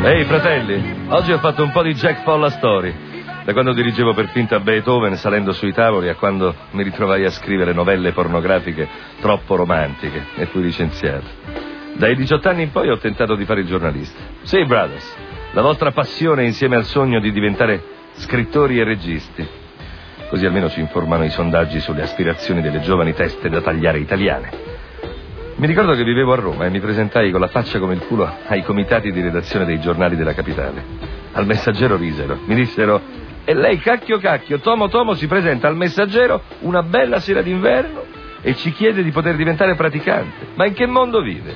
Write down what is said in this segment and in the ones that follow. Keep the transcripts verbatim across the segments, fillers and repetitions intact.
Ehi, fratelli, oggi ho fatto un po' di Jack Folla Story. Da quando dirigevo per finta Beethoven salendo sui tavoli a quando mi ritrovai a scrivere novelle pornografiche troppo romantiche e fui licenziato. Dai diciotto anni in poi ho tentato di fare il giornalista. Sì, brothers, la vostra passione insieme al sogno di diventare scrittori e registi. Così almeno ci informano i sondaggi sulle aspirazioni delle giovani teste da tagliare italiane. Mi ricordo che vivevo a Roma e mi presentai con la faccia come il culo ai comitati di redazione dei giornali della capitale. Al Messaggero risero. Mi dissero: e lei cacchio cacchio, Tomo Tomo si presenta al Messaggero una bella sera d'inverno e ci chiede di poter diventare praticante. Ma in che mondo vive?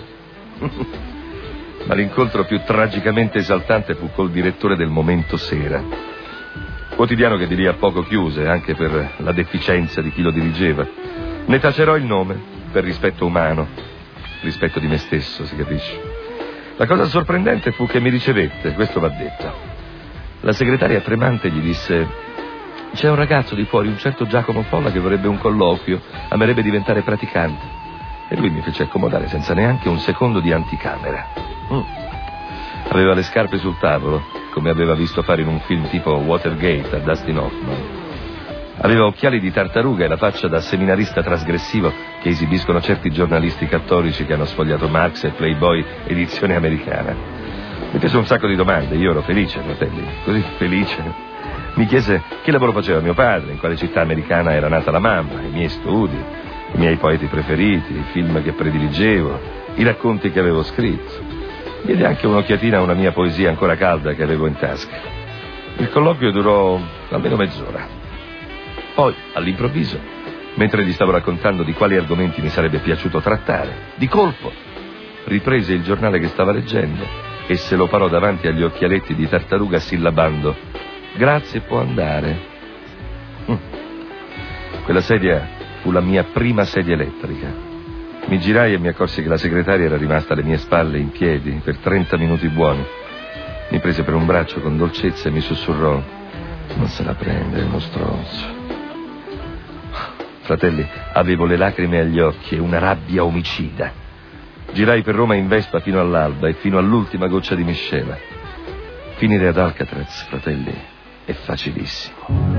Ma l'incontro più tragicamente esaltante fu col direttore del Momento Sera, quotidiano che di lì a poco chiuse anche per la deficienza di chi lo dirigeva. Ne tacerò il nome per rispetto umano, rispetto di me stesso, si capisce. La cosa sorprendente fu che mi ricevette, questo va detto. La segretaria tremante gli disse: c'è un ragazzo di fuori, un certo Giacomo Folla, che vorrebbe un colloquio, amerebbe diventare praticante. E lui mi fece accomodare senza neanche un secondo di anticamera. Mm. Aveva le scarpe sul tavolo, come aveva visto fare in un film tipo Watergate a Dustin Hoffman. Aveva occhiali di tartaruga e la faccia da seminarista trasgressivo che esibiscono certi giornalisti cattolici che hanno sfogliato Marx e Playboy edizione americana. Mi fece un sacco di domande, io ero felice, fratelli, così felice. Mi chiese che lavoro faceva mio padre, in quale città americana era nata la mamma, i miei studi, i miei poeti preferiti, i film che prediligevo, i racconti che avevo scritto. Diede anche un'occhiatina a una mia poesia ancora calda che avevo in tasca. Il colloquio durò almeno mezz'ora. Poi, all'improvviso, mentre gli stavo raccontando di quali argomenti mi sarebbe piaciuto trattare, di colpo riprese il giornale che stava leggendo e se lo parò davanti agli occhialetti di tartaruga sillabando: grazie, può andare. Hm. Quella sedia fu la mia prima sedia elettrica. Mi girai e mi accorsi che la segretaria era rimasta alle mie spalle in piedi per trenta minuti buoni. Mi prese per un braccio con dolcezza e mi sussurrò: non se la prende, è uno stronzo. Fratelli, avevo le lacrime agli occhi e una rabbia omicida. Girai per Roma in Vespa fino all'alba e fino all'ultima goccia di miscela. Finire ad Alcatraz, fratelli, è facilissimo.